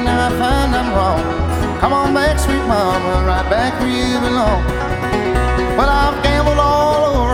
now I find I'm wrong. Come on back, sweet mama, right back where you belong. Well, I've